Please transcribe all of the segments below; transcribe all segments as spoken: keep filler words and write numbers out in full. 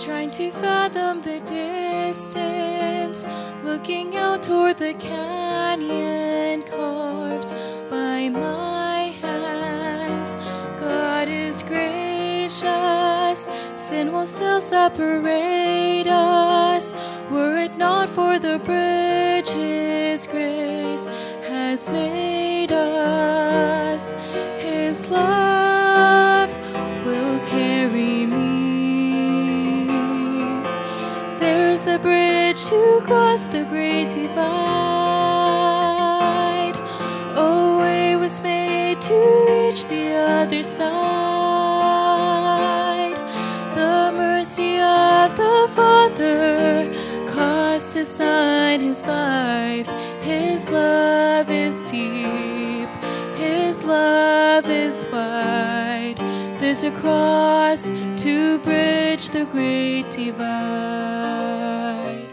trying to fathom the distance, looking out toward the canyon carved by my hands. God is gracious, sin will still separate us, were it not for the bridge His grace has made us. His love will carry me. There's a bridge to cross the great divide. A way was made to reach the other side. The mercy of the Father caused His Son His life. His love is deep, His love is wide. There's a cross to bridge the great divide.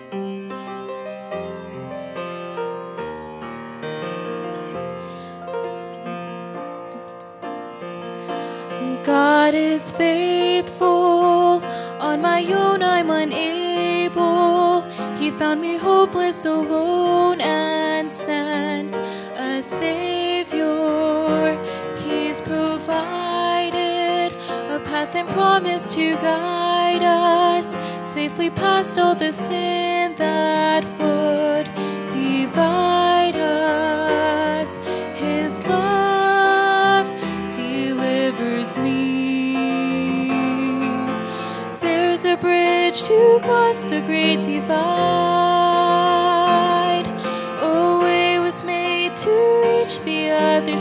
God is faithful, on my own I'm unable. He found me hopeless, alone, and sent a Savior. He's provided a path and promised to guide us safely past all the sin that would divide us. His love delivers me. There's a bridge to cross the great divide. A way was made to reach the other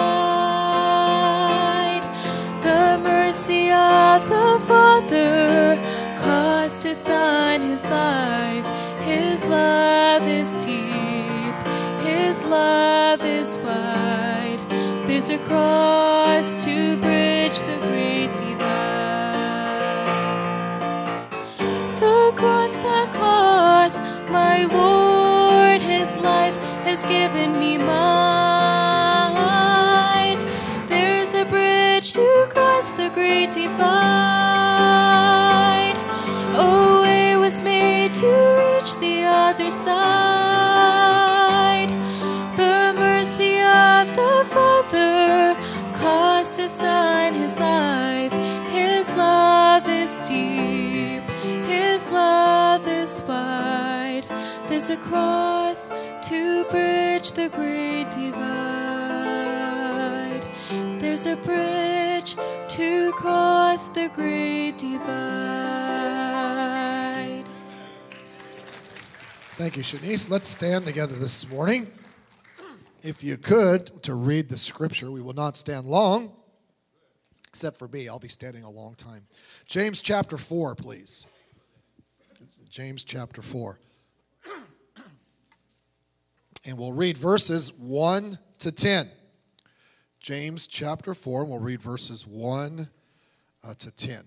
side. The mercy of the Father caused His Son His life. His love is deep, His love is wide. There's a cross to bridge the great divide. The cross that cost my Lord His life has given me mine. There's a bridge to cross the great divide. A way was made to reach the other side. The mercy of the Father caused His Son His life. His love is deep, His love is wide. There's a cross to bridge the great divide. There's a bridge to cross the great divide. Thank you, Shanice. Let's stand together this morning. If you could, to read the scripture. We will not stand long, except for me. I'll be standing a long time. James chapter four, please. James chapter four. And we'll read verses one to ten. James chapter four, and we'll read verses one uh, to ten.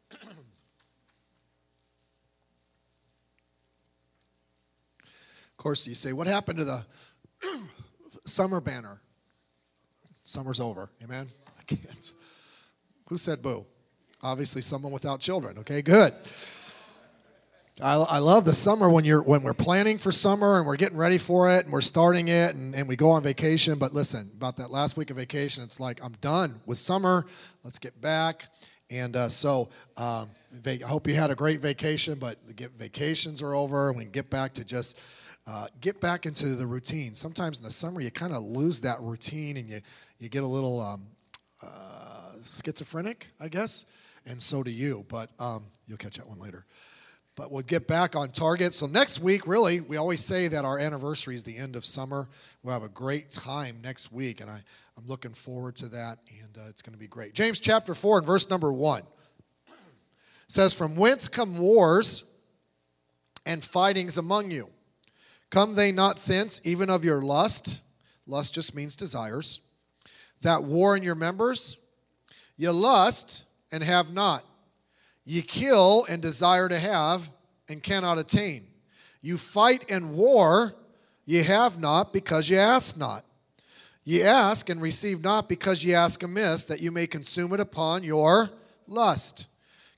Of course, you say, what happened to the summer banner? Summer's over. Amen? I can't. Who said boo? Obviously someone without children. Okay, good. I, I love the summer when you're when we're planning for summer and we're getting ready for it and we're starting it and, and we go on vacation. But listen, about that last week of vacation, it's like I'm done with summer. Let's get back. And uh, so um, I hope you had a great vacation, but the vacations are over and we can get back to just uh, get back into the routine. Sometimes in the summer you kind of lose that routine and you, you get a little um, uh, schizophrenic, I guess, and so do you. But um, you'll catch that one later. But we'll get back on target. So next week, really, we always say that our anniversary is the end of summer. We'll have a great time next week, and I, I'm looking forward to that, and uh, it's going to be great. James chapter four and verse number one says, "From whence come wars and fightings among you? Come they not thence, even of your lust?" Lust just means desires. "That war in your members? Ye lust and have not. Ye kill and desire to have, and cannot attain. You fight and war, ye have not, because ye ask not. Ye ask and receive not, because ye ask amiss, that you may consume it upon your lust.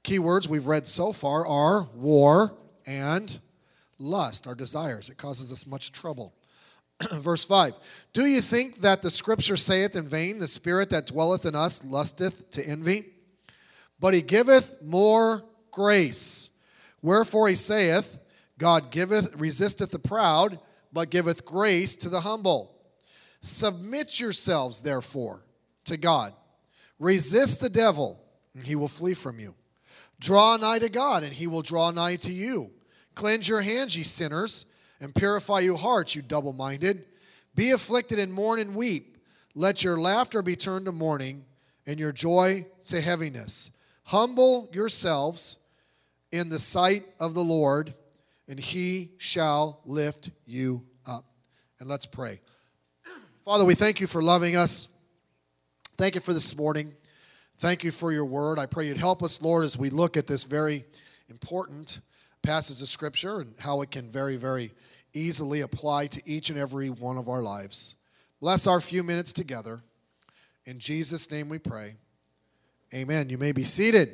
Key words we've read so far are war and lust, our desires. It causes us much trouble. Verse five, do you think that the Scripture saith in vain, the Spirit that dwelleth in us lusteth to envy? But he giveth more grace. Wherefore he saith, God giveth, resisteth the proud, but giveth grace to the humble. Submit yourselves, therefore, to God. Resist the devil, and he will flee from you. Draw nigh to God, and he will draw nigh to you. Cleanse your hands, ye sinners, and purify your hearts, you double-minded. Be afflicted and mourn and weep. Let your laughter be turned to mourning, and your joy to heaviness. Humble yourselves in the sight of the Lord, and he shall lift you up. And let's pray. Father, we thank you for loving us. Thank you for this morning. Thank you for your word. I pray you'd help us, Lord, as we look at this very important passage of Scripture and how it can very, very easily apply to each and every one of our lives. Bless our few minutes together. In Jesus' name we pray. Amen. You may be seated.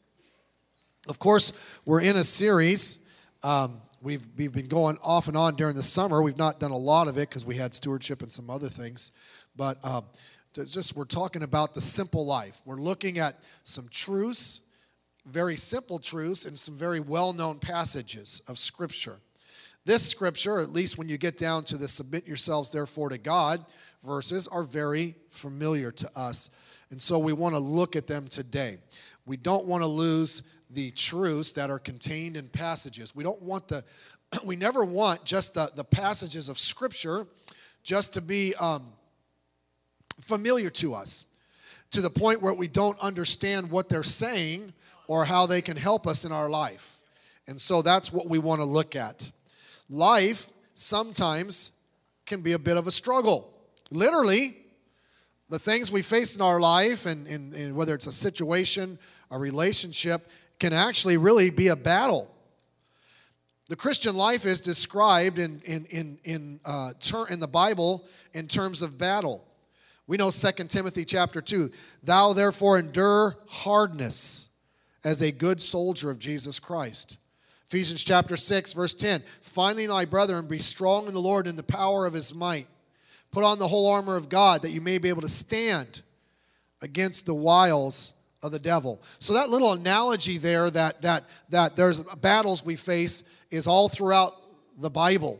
Of course, we're in a series. Um, we've, we've been going off and on during the summer. We've not done a lot of it because we had stewardship and some other things. But um, just we're talking about the simple life. We're looking at some truths, very simple truths, and some very well-known passages of Scripture. This Scripture, at least when you get down to the submit yourselves therefore to God verses, are very familiar to us. And so we want to look at them today. We don't want to lose the truths that are contained in passages. We don't want the, we never want just the, the passages of Scripture just to be um, familiar to us, to the point where we don't understand what they're saying or how they can help us in our life. And so that's what we want to look at. Life sometimes can be a bit of a struggle. Literally, the things we face in our life, and, and, and whether it's a situation, a relationship, can actually really be a battle. The Christian life is described in, in, in, in, uh, ter- in the Bible in terms of battle. We know Second Timothy chapter two, thou therefore endure hardness as a good soldier of Jesus Christ. Ephesians chapter six, verse ten, finally, my brethren, be strong in the Lord and the power of his might. Put on the whole armor of God that you may be able to stand against the wiles of the devil. So that little analogy there that that that there's battles we face is all throughout the Bible.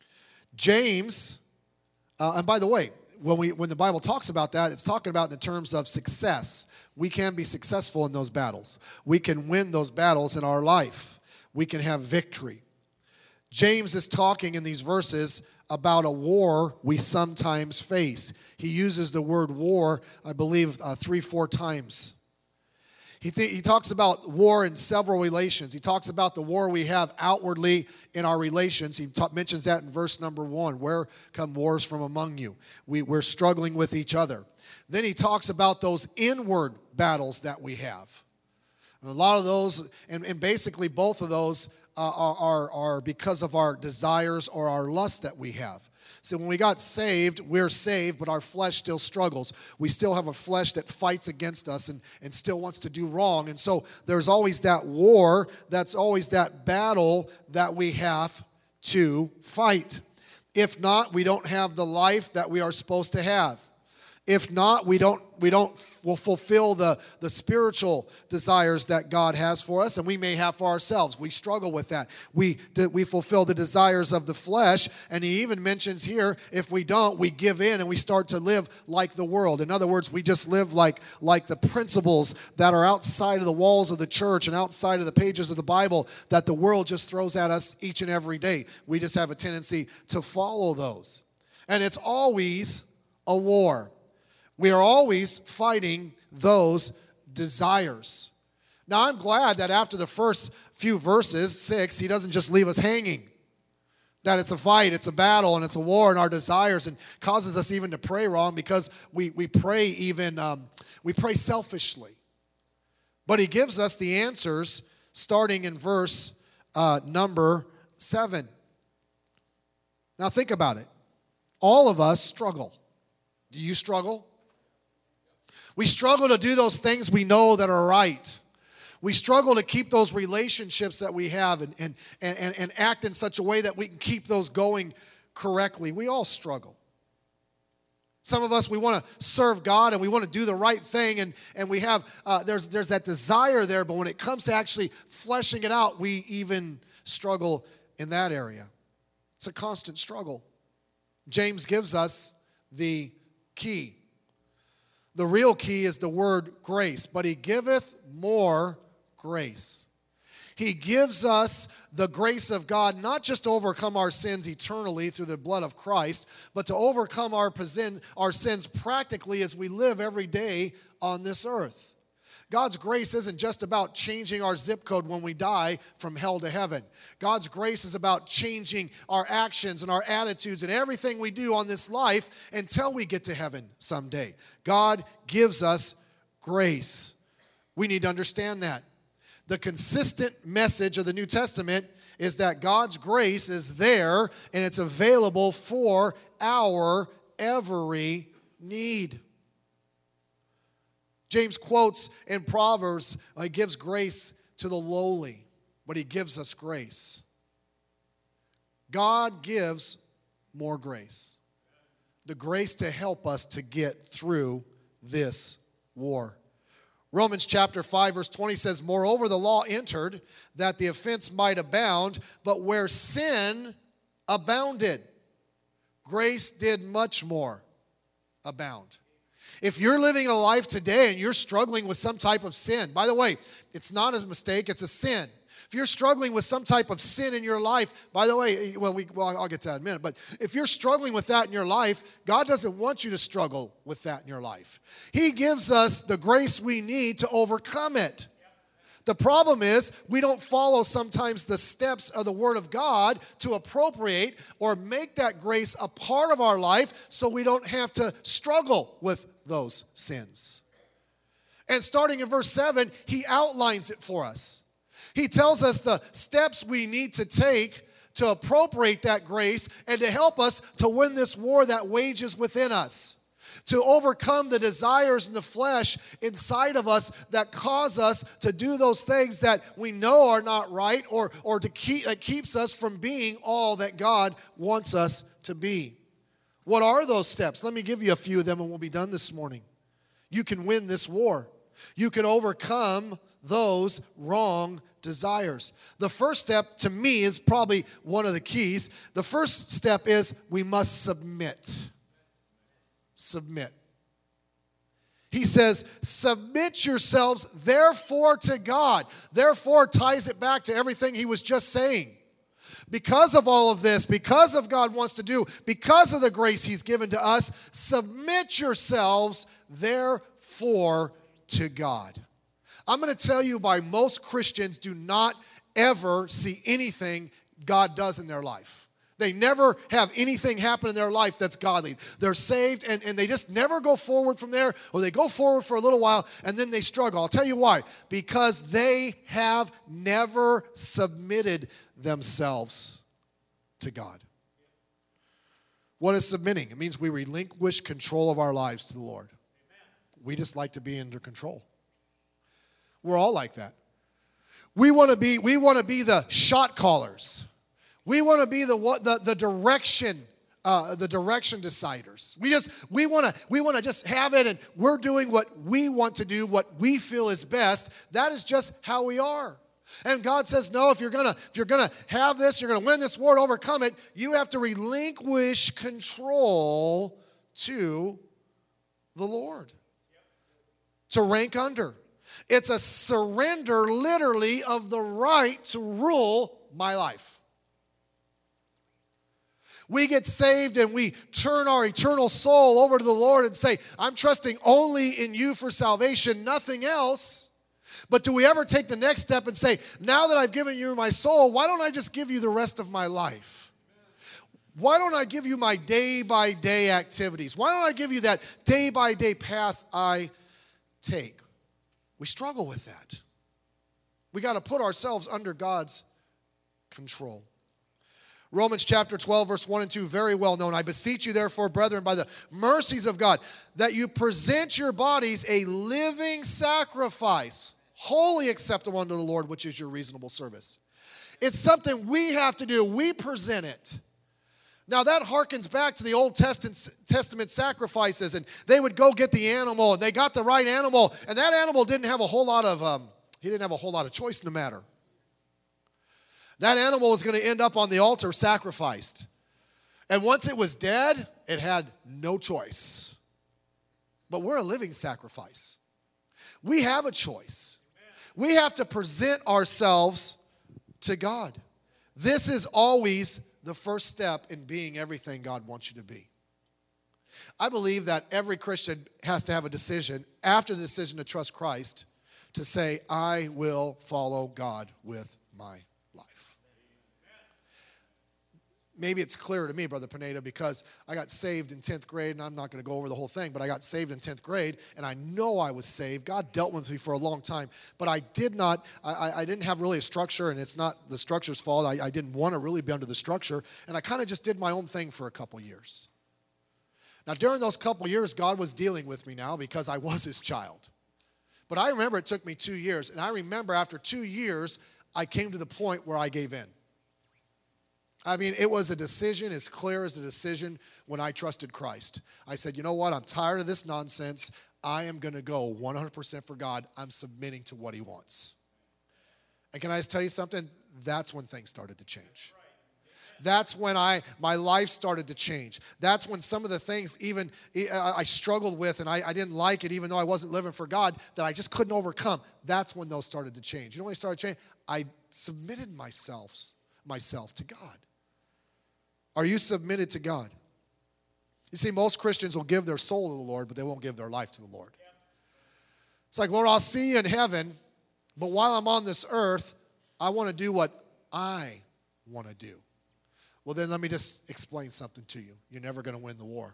James, uh, and by the way, when we when the Bible talks about that, it's talking about in terms of success. We can be successful in those battles. We can win those battles in our life. We can have victory. James is talking in these verses about a war we sometimes face. He uses the word war, I believe, uh, three, four times. He, th- he talks about war in several relations. He talks about the war we have outwardly in our relations. He ta- mentions that in verse number one. Where come wars from among you? We, we're struggling with each other. Then he talks about those inward battles that we have. And a lot of those, and, and basically both of those uh, are, are, are because of our desires or our lust that we have. So when we got saved, we're saved, but our flesh still struggles. We still have a flesh that fights against us and, and still wants to do wrong. And so there's always that war, that's always that battle that we have to fight. If not, we don't have the life that we are supposed to have. If not, we don't we don't will fulfill the, the spiritual desires that God has for us, and we may have for ourselves. We struggle with that. We we fulfill the desires of the flesh, and he even mentions here, if we don't, we give in and we start to live like the world. In other words, we just live like, like the principles that are outside of the walls of the church and outside of the pages of the Bible that the world just throws at us each and every day. We just have a tendency to follow those. And it's always a war. We are always fighting those desires. Now, I'm glad that after the first few verses, six, he doesn't just leave us hanging. That it's a fight, it's a battle, and it's a war in our desires, and causes us even to pray wrong because we, we pray even, um, we pray selfishly. But he gives us the answers starting in verse uh, number seven. Now, think about it. All of us struggle. Do you struggle? We struggle to do those things we know that are right. We struggle to keep those relationships that we have and, and, and, and act in such a way that we can keep those going correctly. We all struggle. Some of us, we want to serve God and we want to do the right thing, and, and we have, uh, there's, there's that desire there, but when it comes to actually fleshing it out, we even struggle in that area. It's a constant struggle. James gives us the key. The real key is the word grace, but he giveth more grace. He gives us the grace of God not just to overcome our sins eternally through the blood of Christ, but to overcome our, our sins practically as we live every day on this earth. God's grace isn't just about changing our zip code when we die from hell to heaven. God's grace is about changing our actions and our attitudes and everything we do on this life until we get to heaven someday. God gives us grace. We need to understand that. The consistent message of the New Testament is that God's grace is there and it's available for our every need. James quotes in Proverbs, he gives grace to the lowly, but he gives us grace. God gives more grace. The grace to help us to get through this war. Romans chapter five verse twenty says, moreover, the law entered that the offense might abound, but where sin abounded, grace did much more abound. If you're living a life today and you're struggling with some type of sin, by the way, it's not a mistake, it's a sin. If you're struggling with some type of sin in your life, by the way, well, we, well, I'll get to that in a minute, but if you're struggling with that in your life, God doesn't want you to struggle with that in your life. He gives us the grace we need to overcome it. The problem is we don't follow sometimes the steps of the Word of God to appropriate or make that grace a part of our life so we don't have to struggle with those sins. And starting in verse seven, he outlines it for us. He tells us the steps we need to take to appropriate that grace and to help us to win this war that wages within us, to overcome the desires in the flesh inside of us that cause us to do those things that we know are not right, or, or to keep, that keeps us from being all that God wants us to be. What are those steps? Let me give you a few of them and we'll be done this morning. You can win this war. You can overcome those wrong desires. The first step, to me, is probably one of the keys. The first step is we must submit. Submit. He says, submit yourselves therefore to God. Therefore ties it back to everything he was just saying. Because of all of this, because of God wants to do, because of the grace he's given to us, submit yourselves therefore to God. I'm going to tell you why most Christians do not ever see anything God does in their life. They never have anything happen in their life that's godly. They're saved and, and they just never go forward from there, or they go forward for a little while and then they struggle. I'll tell you why. Because they have never submitted themselves to God. What is submitting? It means we relinquish control of our lives to the Lord. We just like to be under control. We're all like that. We want to be, we want to be the shot callers. We want to be the the, the direction, uh, the direction deciders. We just we want to we want to just have it, and we're doing what we want to do, what we feel is best. That is just how we are. And God says, no, if you're gonna if you're gonna have this, you're gonna win this war, overcome it, you have to relinquish control to the Lord. To rank under. It's a surrender, literally, of the right to rule my life. We get saved and we turn our eternal soul over to the Lord and say, I'm trusting only in you for salvation, nothing else. But do we ever take the next step and say, now that I've given you my soul, why don't I just give you the rest of my life? Why don't I give you my day-by-day activities? Why don't I give you that day-by-day path I take? We struggle with that. We got to put ourselves under God's control. Romans chapter twelve, verse one and two, very well known. I beseech you, therefore, brethren, by the mercies of God, that you present your bodies a living sacrifice, wholly acceptable unto the Lord, which is your reasonable service. It's something we have to do. We present it. Now that harkens back to the Old Testament sacrifices, and they would go get the animal, and they got the right animal, and that animal didn't have a whole lot of, um, he didn't have a whole lot of choice in the matter. That animal was going to end up on the altar sacrificed. And once it was dead, it had no choice. But we're a living sacrifice. We have a choice. We have to present ourselves to God. This is always the first step in being everything God wants you to be. I believe that every Christian has to have a decision, after the decision to trust Christ, to say, I will follow God with my life. Maybe it's clearer to me, Brother Pineda, because I got saved in tenth grade, and I'm not going to go over the whole thing, but I got saved in tenth grade, and I know I was saved. God dealt with me for a long time, but I did not, I, I didn't have really a structure, and it's not the structure's fault. I, I didn't want to really be under the structure, and I kind of just did my own thing for a couple years. Now, during those couple years, God was dealing with me now because I was his child. But I remember it took me two years, and I remember after two years, I came to the point where I gave in. I mean, it was a decision as clear as a decision when I trusted Christ. I said, you know what? I'm tired of this nonsense. I am going to go one hundred percent for God. I'm submitting to what he wants. And can I just tell you something? That's when things started to change. That's when I my life started to change. That's when some of the things even I struggled with and I, I didn't like it, even though I wasn't living for God, that I just couldn't overcome. That's when those started to change. You know when they started changing? I submitted myself, myself to God. Are you submitted to God? You see, most Christians will give their soul to the Lord, but they won't give their life to the Lord. It's like, Lord, I'll see you in heaven, but while I'm on this earth, I want to do what I want to do. Well, then let me just explain something to you. You're never going to win the war.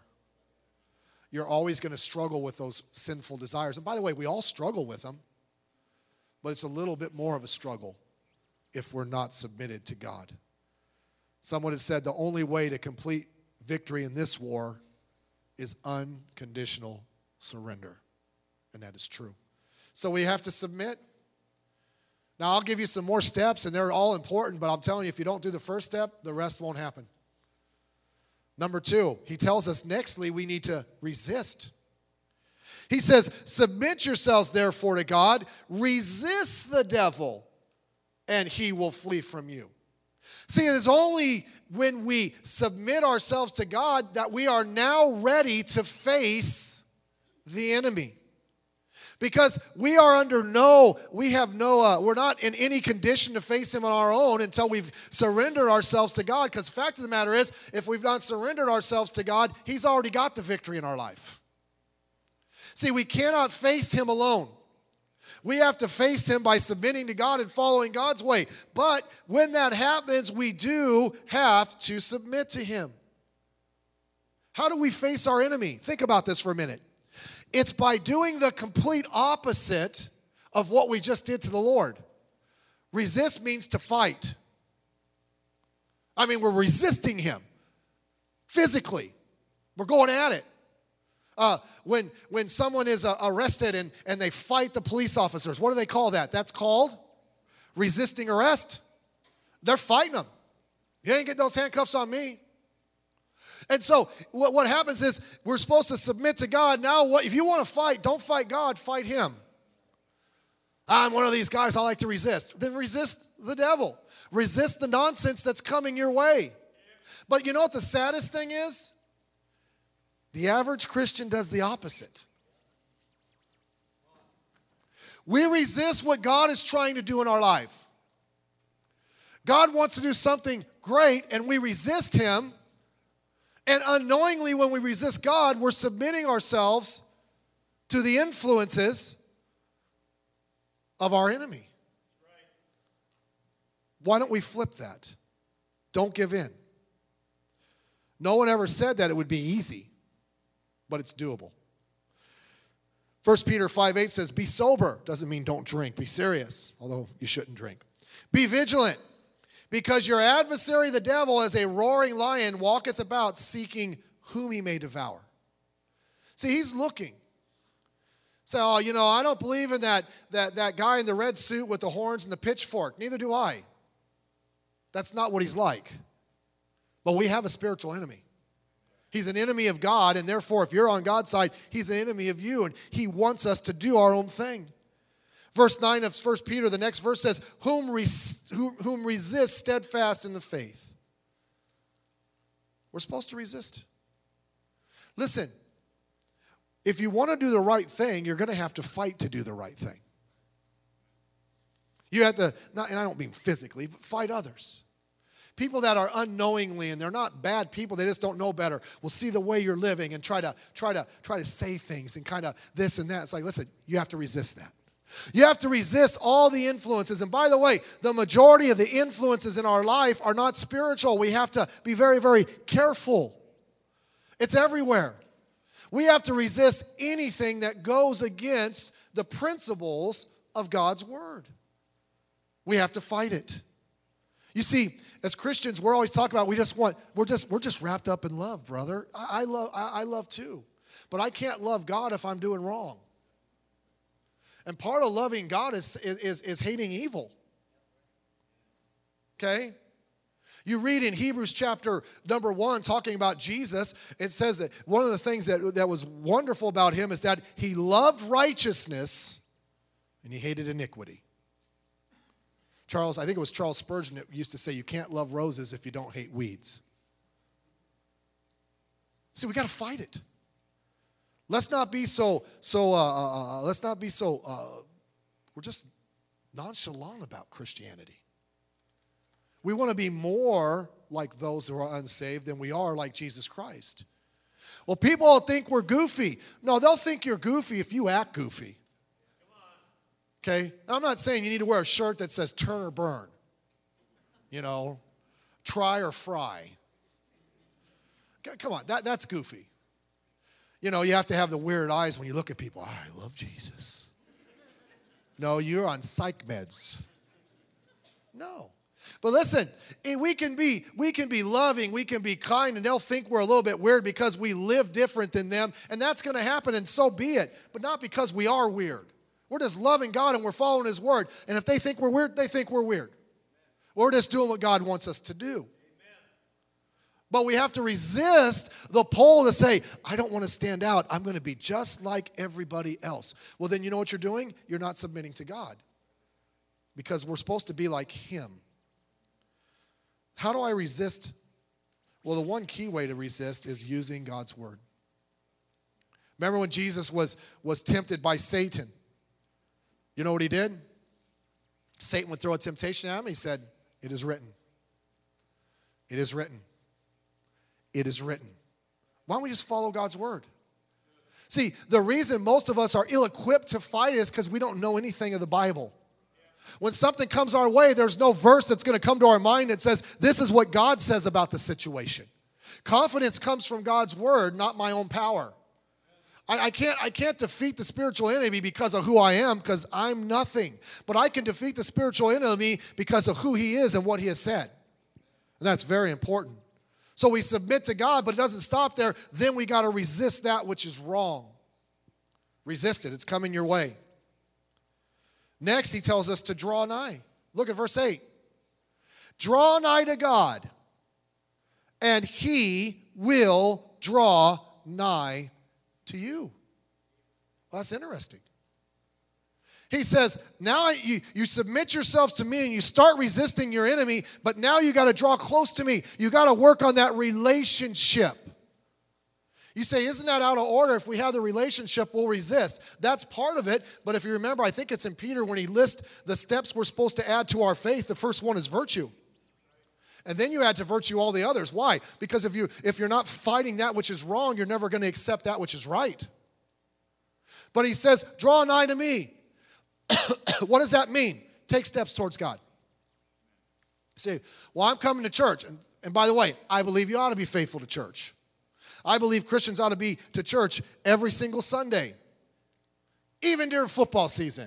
You're always going to struggle with those sinful desires. And by the way, we all struggle with them, but it's a little bit more of a struggle if we're not submitted to God. Someone has said the only way to complete victory in this war is unconditional surrender. And that is true. So we have to submit. Now, I'll give you some more steps, and they're all important, but I'm telling you, if you don't do the first step, the rest won't happen. Number two, he tells us nextly we need to resist. He says, submit yourselves therefore to God, resist the devil, and he will flee from you. See, it is only when we submit ourselves to God that we are now ready to face the enemy. Because we are under no, we have no, uh, we're not in any condition to face him on our own until we've surrendered ourselves to God. Because the fact of the matter is, if we've not surrendered ourselves to God, he's already got the victory in our life. See, we cannot face him alone. We have to face him by submitting to God and following God's way. But when that happens, we do have to submit to him. How do we face our enemy? Think about this for a minute. It's by doing the complete opposite of what we just did to the Lord. Resist means to fight. I mean, we're resisting him physically. We're going at it. Uh, when, when someone is uh, arrested and, and they fight the police officers, what do they call that? That's called resisting arrest. They're fighting them. You ain't get those handcuffs on me. And so what, what happens is we're supposed to submit to God. Now, what, if you want to fight, don't fight God, fight him. I'm one of these guys I like to resist. Then resist the devil. Resist the nonsense that's coming your way. But you know what the saddest thing is? The average Christian does the opposite. We resist what God is trying to do in our life. God wants to do something great, and we resist him. And unknowingly, when we resist God, we're submitting ourselves to the influences of our enemy. Why don't we flip that? Don't give in. No one ever said that it would be easy, but it's doable. First Peter five eight says, be sober. Doesn't mean don't drink. Be serious, although you shouldn't drink. Be vigilant, because your adversary, the devil, as a roaring lion, walketh about seeking whom he may devour. See, he's looking Say, oh, you know, I don't believe in that, that, that guy in the red suit with the horns and the pitchfork. Neither do I. That's not what he's like. But we have a spiritual enemy. He's an enemy of God, and therefore, if you're on God's side, he's an enemy of you, and he wants us to do our own thing. Verse nine of First Peter, the next verse says, whom, res- whom, whom resist steadfast in the faith. We're supposed to resist. Listen, if you want to do the right thing, you're going to have to fight to do the right thing. You have to, not, and I don't mean physically, but fight others. People that are unknowingly, and they're not bad people, they just don't know better, will see the way you're living and try to try to try to say things and kind of this and that. It's like, listen, you have to resist that. You have to resist all the influences. And by the way, the majority of the influences in our life are not spiritual. We have to be very, very careful. It's everywhere. We have to resist anything that goes against the principles of God's word. We have to fight it. You see, as Christians, we're always talking about we just want, we're just we're just wrapped up in love, brother. I, I love I, I love too. But I can't love God if I'm doing wrong. And part of loving God is, is, is hating evil. Okay? You read in Hebrews chapter number one, talking about Jesus, it says that one of the things that, that was wonderful about him is that he loved righteousness and he hated iniquity. Charles, I think it was Charles Spurgeon that used to say, you can't love roses if you don't hate weeds. See, we got to fight it. Let's not be so, so, uh, uh, let's not be so, uh, we're just nonchalant about Christianity. We want to be more like those who are unsaved than we are like Jesus Christ. Well, people will think we're goofy. No, they'll think you're goofy if you act goofy. Okay? Now, I'm not saying you need to wear a shirt that says turn or burn. You know, try or fry. Come on, that, that's goofy. You know, you have to have the weird eyes when you look at people. Oh, I love Jesus. No, you're on psych meds. No. But listen, we can be we can be loving, we can be kind, and they'll think we're a little bit weird because we live different than them, and that's going to happen, and so be it. But not because we are weird. We're just loving God and we're following his word. And if they think we're weird, they think we're weird. We're just doing what God wants us to do. But we have to resist the pull to say, I don't want to stand out. I'm going to be just like everybody else. Well, then you know what you're doing? You're not submitting to God. Because we're supposed to be like him. How do I resist? Well, the one key way to resist is using God's word. Remember when Jesus was, was tempted by Satan? You know what he did? Satan would throw a temptation at him. He said, it is written. It is written. It is written. Why don't we just follow God's word? See, the reason most of us are ill-equipped to fight is because we don't know anything of the Bible. When something comes our way, there's no verse that's going to come to our mind that says, this is what God says about the situation. Confidence comes from God's word, not my own power. I, I can't, I can't defeat the spiritual enemy because of who I am, because I'm nothing. But I can defeat the spiritual enemy because of who he is and what he has said. And that's very important. So we submit to God, but it doesn't stop there. Then we got to resist that which is wrong. Resist it. It's coming your way. Next, he tells us to draw nigh. Look at verse eight. Draw nigh to God, and he will draw nigh to you. Well, that's interesting. He says, now you, you submit yourselves to me and you start resisting your enemy, but now you got to draw close to me. You got to work on that relationship. You say, isn't that out of order? If we have the relationship, we'll resist. That's part of it, but if you remember, I think it's in Peter when he lists the steps we're supposed to add to our faith. The first one is virtue. And then you add to virtue all the others. Why? Because if, you, if you're not fighting that which is wrong, you're never going to accept that which is right. But he says, draw nigh to me. What does that mean? Take steps towards God. You say, well, I'm coming to church. And, and by the way, I believe you ought to be faithful to church. I believe Christians ought to be to church every single Sunday, even during football season.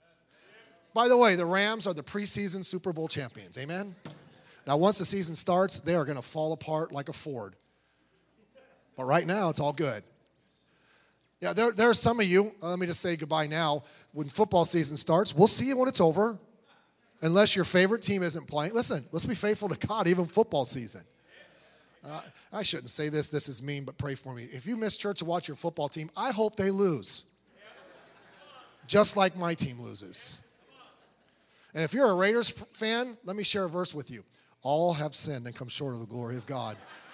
By the way, the Rams are the preseason Super Bowl champions. Amen? Now, once the season starts, they are going to fall apart like a Ford. But right now, it's all good. Yeah, there, there are some of you, uh, let me just say goodbye now. When football season starts, we'll see you when it's over. Unless your favorite team isn't playing. Listen, let's be faithful to God, even football season. Uh, I shouldn't say this. This is mean, but pray for me. If you miss church to watch your football team, I hope they lose. Just like my team loses. And if you're a Raiders fan, let me share a verse with you. All have sinned and come short of the glory of God.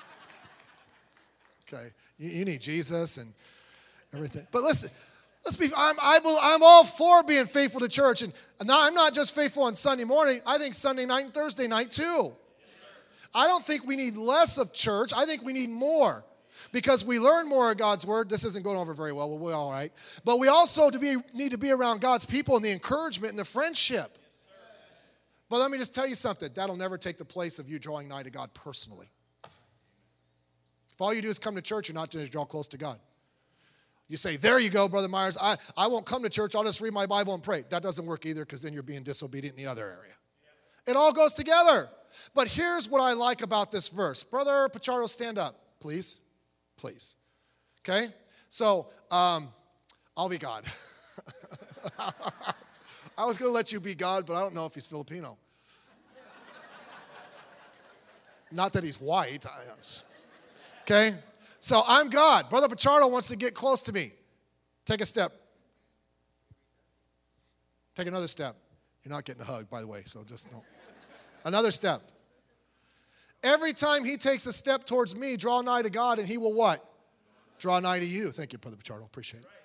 Okay, you, you need Jesus and everything. But listen, let's be. I'm I, I'm all for being faithful to church, and now I'm not just faithful on Sunday morning. I think Sunday night and Thursday night too. I don't think we need less of church. I think we need more. Because we learn more of God's word. This isn't going over very well, but we're all right. But we also to be, need to be around God's people and the encouragement and the friendship. But let me just tell you something. That'll never take the place of you drawing nigh to God personally. If all you do is come to church, you're not going to draw close to God. You say, there you go, Brother Myers. I, I won't come to church. I'll just read my Bible and pray. That doesn't work either because then you're being disobedient in the other area. It all goes together. But here's what I like about this verse. Brother Pichardo, stand up, please. Please. Okay? So, um, I'll be God. I was going to let you be God, but I don't know if he's Filipino. Not that he's white. Okay? So, I'm God. Brother Pichardo wants to get close to me. Take a step. Take another step. You're not getting a hug, by the way, so just don't. Another step. Every time he takes a step towards me, draw nigh to God, and he will what? Draw nigh to you. Thank you, Brother Pichardo. Appreciate it.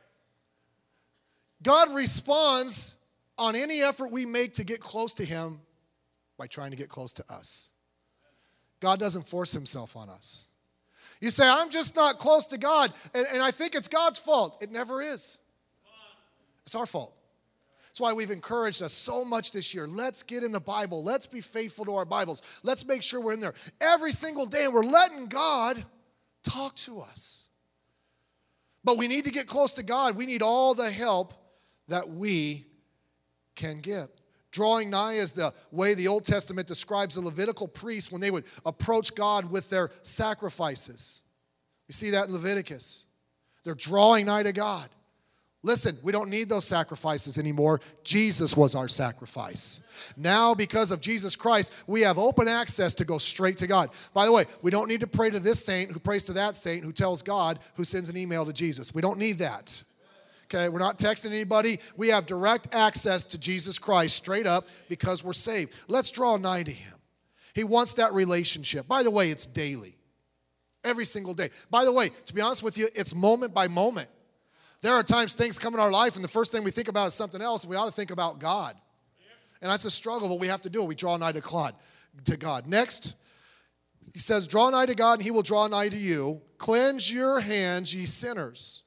God responds on any effort we make to get close to him by trying to get close to us. God doesn't force himself on us. You say, I'm just not close to God, and, and I think it's God's fault. It never is. It's our fault. That's why we've encouraged us so much this year. Let's get in the Bible. Let's be faithful to our Bibles. Let's make sure we're in there every single day, and we're letting God talk to us. But we need to get close to God. We need all the help that we can get. Drawing nigh is the way the Old Testament describes the Levitical priests when they would approach God with their sacrifices. We see that in Leviticus. They're drawing nigh to God. Listen, we don't need those sacrifices anymore. Jesus was our sacrifice. Now, because of Jesus Christ, we have open access to go straight to God. By the way, we don't need to pray to this saint who prays to that saint who tells God who sends an email to Jesus. We don't need that. Okay, we're not texting anybody. We have direct access to Jesus Christ straight up because we're saved. Let's draw nigh to him. He wants that relationship. By the way, it's daily. Every single day. By the way, to be honest with you, it's moment by moment. There are times things come in our life, and the first thing we think about is something else. We ought to think about God. And that's a struggle, but we have to do it. We draw nigh to God. Next, he says, draw nigh to God, and he will draw nigh to you. Cleanse your hands, ye sinners.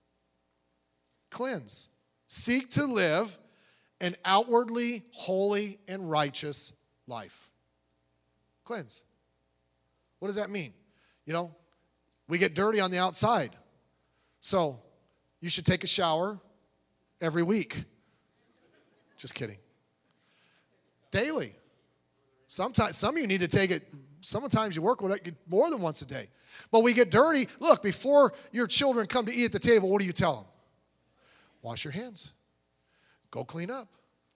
Cleanse. Seek to live an outwardly holy and righteous life. Cleanse. What does that mean? You know, we get dirty on the outside. So, you should take a shower every week. Just kidding. Daily. Sometimes, some of you need to take it, sometimes you work with it more than once a day. But we get dirty. Look, before your children come to eat at the table, what do you tell them? Wash your hands. Go clean up.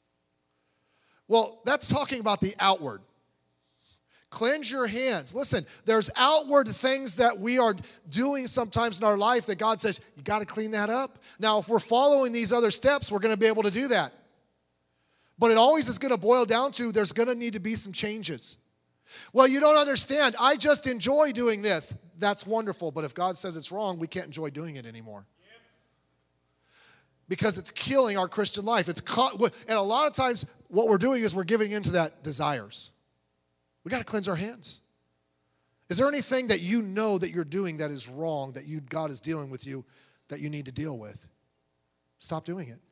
Well, that's talking about the outward. Cleanse your hands. Listen, there's outward things that we are doing sometimes in our life that God says, you got to clean that up. Now, if we're following these other steps, we're going to be able to do that. But it always is going to boil down to there's going to need to be some changes. Well, you don't understand. I just enjoy doing this. That's wonderful. But if God says it's wrong, we can't enjoy doing it anymore. Because it's killing our Christian life. It's caught, and a lot of times what we're doing is we're giving into that desires. We got to cleanse our hands. Is there anything that you know that you're doing that is wrong, that you God is dealing with you, that you need to deal with? Stop doing it.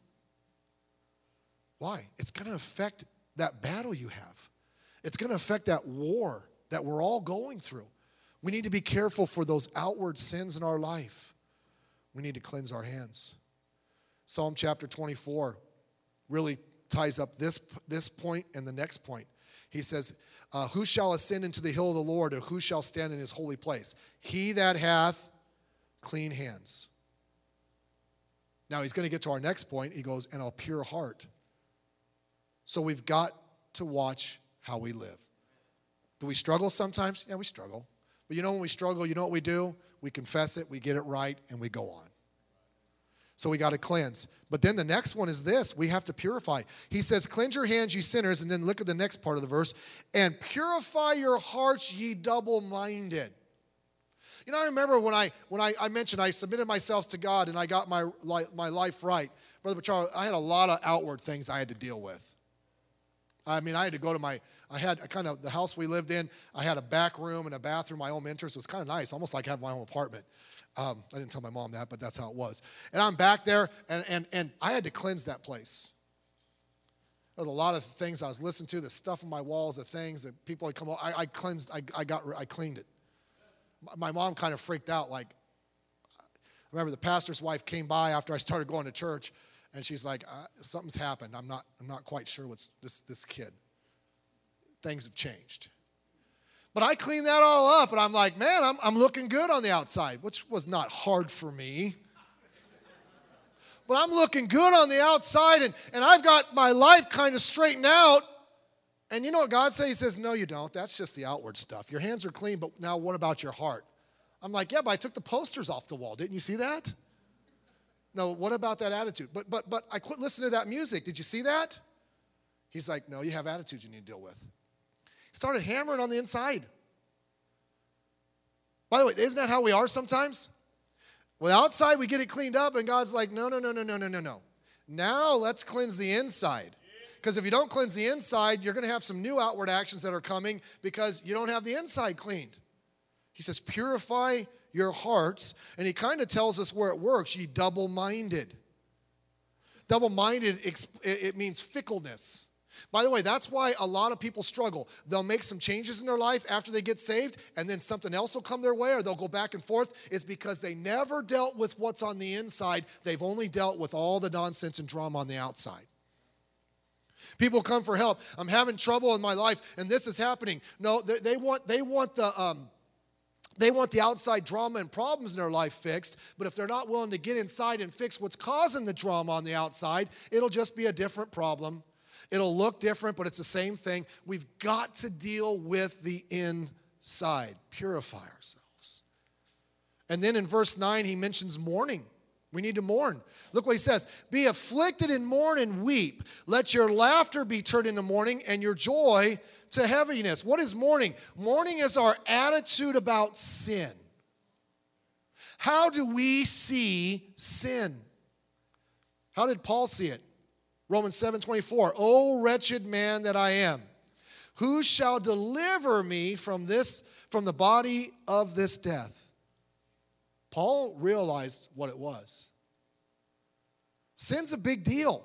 Why? It's going to affect that battle you have. It's going to affect that war that we're all going through. We need to be careful for those outward sins in our life. We need to cleanse our hands. Psalm chapter twenty-four really ties up this, this point and the next point. He says, uh, who shall ascend into the hill of the Lord, or who shall stand in his holy place? He that hath clean hands. Now he's going to get to our next point. He goes, and a pure heart. So we've got to watch how we live. Do we struggle sometimes? Yeah, we struggle. But you know when we struggle, you know what we do? We confess it, we get it right, and we go on. So we got to cleanse. But then the next one is this. We have to purify. He says, cleanse your hands, ye sinners. And then look at the next part of the verse. And purify your hearts, ye double-minded. You know, I remember when I when I, I mentioned I submitted myself to God and I got my, my life right. Brother Charles, I had a lot of outward things I had to deal with. I mean, I had to go to my, I had a kind of, the house we lived in, I had a back room and a bathroom, my own interest. It was kind of nice, almost like having my own apartment. Um, I didn't tell my mom that, but that's how it was. And I'm back there, and, and, and I had to cleanse that place. There was a lot of things I was listening to, the stuff on my walls, the things that people had come over. I, I cleansed, I, I got, I cleaned it. My mom kind of freaked out. Like, I remember the pastor's wife came by after I started going to church, and she's like, uh, something's happened. I'm not, I'm not quite sure what's this, this kid. Things have changed. But I cleaned that all up, and I'm like, man, I'm, I'm looking good on the outside, which was not hard for me. But I'm looking good on the outside, and, and I've got my life kind of straightened out. And you know what God says? He says, no, you don't. That's just the outward stuff. Your hands are clean, but now what about your heart? I'm like, yeah, but I took the posters off the wall. Didn't you see that? No, what about that attitude? But but but I quit listening to that music. Did you see that? He's like, no, you have attitudes you need to deal with. He started hammering on the inside. By the way, isn't that how we are sometimes? Well, outside we get it cleaned up, and God's like, no, no, no, no, no, no, no, no. Now let's cleanse the inside. Because if you don't cleanse the inside, you're going to have some new outward actions that are coming because you don't have the inside cleaned. He says, purify your hearts. And he kind of tells us where it works. Ye double-minded. Double-minded, it means fickleness. By the way, that's why a lot of people struggle. They'll make some changes in their life after they get saved, and then something else will come their way, or they'll go back and forth. It's because they never dealt with what's on the inside. They've only dealt with all the nonsense and drama on the outside. People come for help. I'm having trouble in my life, and this is happening. No, they, they want they want the um, they want the outside drama and problems in their life fixed. But if they're not willing to get inside and fix what's causing the drama on the outside, it'll just be a different problem. It'll look different, but it's the same thing. We've got to deal with the inside, purify ourselves. And then in verse nine, he mentions mourning. We need to mourn. Look what he says. Be afflicted and mourn and weep. Let your laughter be turned into mourning and your joy to heaviness. What is mourning? Mourning is our attitude about sin. How do we see sin? How did Paul see it? Romans seven twenty-four. O wretched man that I am, who shall deliver me from this, from the body of this death? Paul realized what it was. Sin's a big deal.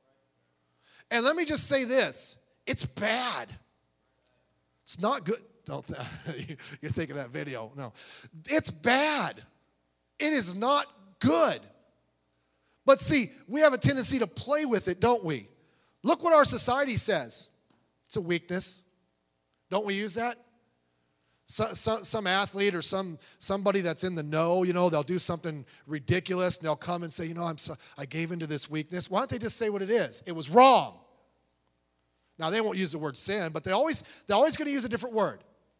And let me just say this. It's bad. It's not good. Don't th- You're thinking of that video. No. It's bad. It is not good. But see, we have a tendency to play with it, don't we? Look what our society says. It's a weakness. Don't we use that? So, so, some athlete or some somebody that's in the know, you know, they'll do something ridiculous and they'll come and say, you know, I'm so, I gave into this weakness. Why don't they just say what it is? It was wrong. Now, they won't use the word sin, but they always, they're always going to use a different word.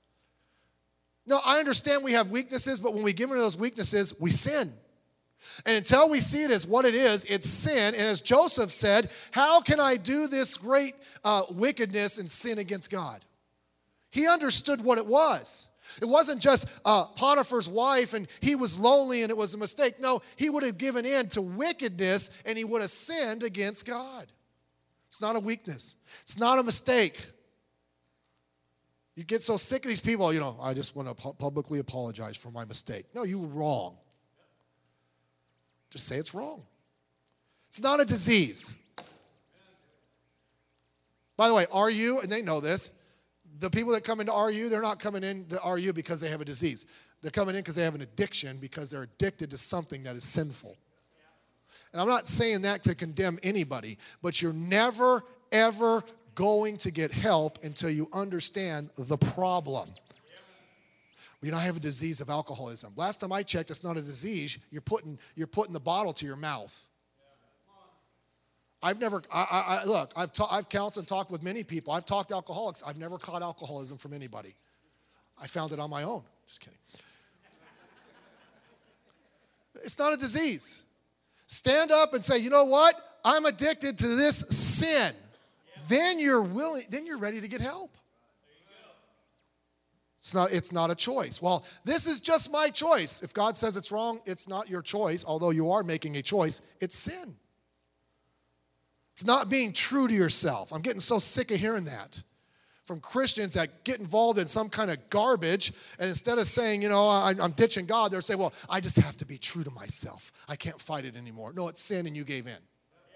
No, I understand we have weaknesses, but when we give into those weaknesses, we sin. And until we see it as what it is, it's sin. And as Joseph said, how can I do this great uh, wickedness and sin against God? He understood what it was. It wasn't just uh, Potiphar's wife and he was lonely and it was a mistake. No, he would have given in to wickedness and he would have sinned against God. It's not a weakness. It's not a mistake. You get so sick of these people, you know, I just want to pu- publicly apologize for my mistake. No, you were wrong. Just say it's wrong. It's not a disease. By the way, R U, and they know this, the people that come into R U, they're not coming into R U because they have a disease. They're coming in because they have an addiction, because they're addicted to something that is sinful. And I'm not saying that to condemn anybody, but you're never, ever going to get help until you understand the problem. You know, I have a disease of alcoholism. Last time I checked, it's not a disease. You're putting, you're putting the bottle to your mouth. I've never, I, I, I look, I've, ta- I've counseled and talked with many people. I've talked to alcoholics. I've never caught alcoholism from anybody. I found it on my own. Just kidding. It's not a disease. Stand up and say, you know what? I'm addicted to this sin. Then you're willing, then you're ready to get help. It's not, it's not a choice. Well, this is just my choice. If God says it's wrong, it's not your choice, although you are making a choice. It's sin. It's not being true to yourself. I'm getting so sick of hearing that from Christians that get involved in some kind of garbage, and instead of saying, you know, I, I'm ditching God, they're saying, well, I just have to be true to myself. I can't fight it anymore. No, it's sin and you gave in.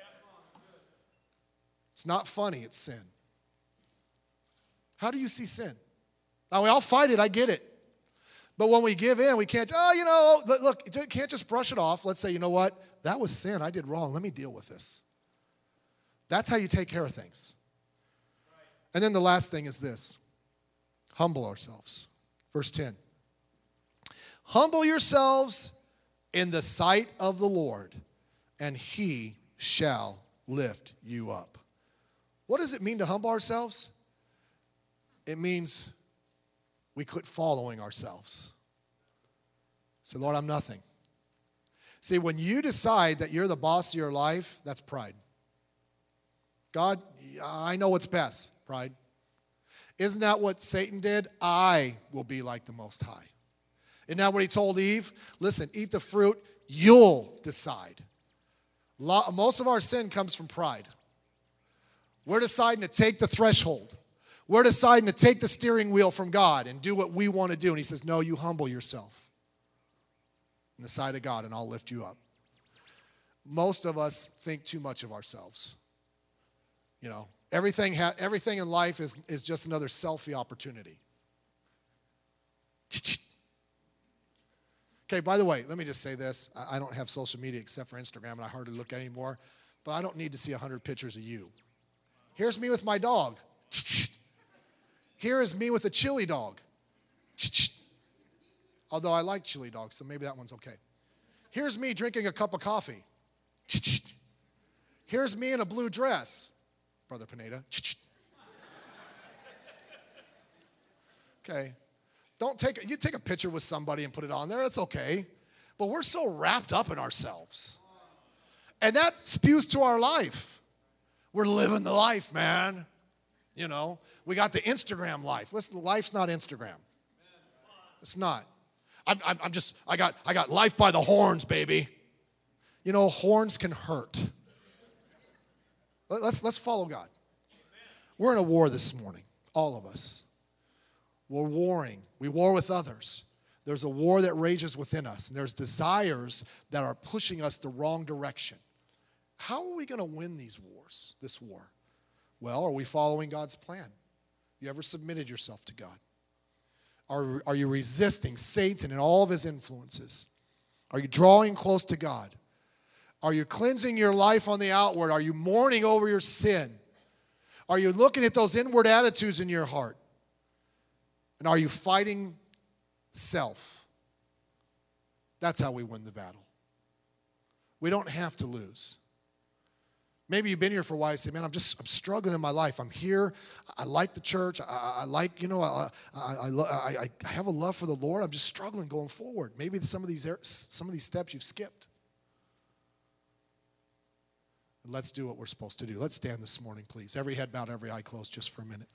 It's not funny, it's sin. How do you see sin? Now, we all fight it, I get it. But when we give in, we can't, oh, you know, look, you can't just brush it off. Let's say, you know what? That was sin. I did wrong. Let me deal with this. That's how you take care of things. And then the last thing is this. Humble ourselves. Verse ten. Humble yourselves in the sight of the Lord, and he shall lift you up. What does it mean to humble ourselves? It means we quit following ourselves. Say, Lord, I'm nothing. See, when you decide that you're the boss of your life, that's pride. God, I know what's best. Pride. Isn't that what Satan did? I will be like the Most High. Isn't that what he told Eve? Listen, eat the fruit, you'll decide. Most of our sin comes from pride. We're deciding to take the threshold. We're deciding to take the steering wheel from God and do what we want to do. And he says, no, you humble yourself in the sight of God and I'll lift you up. Most of us think too much of ourselves. You know, everything ha- everything in life is, is just another selfie opportunity. Okay, by the way, let me just say this. I, I don't have social media except for Instagram, and I hardly look at it anymore. But I don't need to see one hundred pictures of you. Here's me with my dog. Here is me with a chili dog. Although I like chili dogs, so maybe that one's okay. Here's me drinking a cup of coffee. Here's me in a blue dress. Brother Pineda. Okay. Don't take, you take a picture with somebody and put it on there, it's okay. But we're so wrapped up in ourselves. And that spews to our life. We're living the life, man. You know, we got the Instagram life. Listen, life's not Instagram. It's not. I'm, I'm, I'm just, I got, I got life by the horns, baby. You know, horns can hurt. Let's, let's follow God. We're in a war this morning, all of us. We're warring. We war with others. There's a war that rages within us, and there's desires that are pushing us the wrong direction. How are we going to win these wars, this war? Well, are we following God's plan? You ever submitted yourself to God? Are, are you resisting Satan and all of his influences? Are you drawing close to God? Are you cleansing your life on the outward? Are you mourning over your sin? Are you looking at those inward attitudes in your heart? And are you fighting self? That's how we win the battle. We don't have to lose. Maybe you've been here for a while. You say, man, I'm just, I'm struggling in my life. I'm here. I like the church. I, I like, you know, I, I, I, I have a love for the Lord. I'm just struggling going forward. Maybe some of these, some of these steps you've skipped. Let's do what we're supposed to do. Let's stand this morning, please. Every head bowed, every eye closed just for a minute.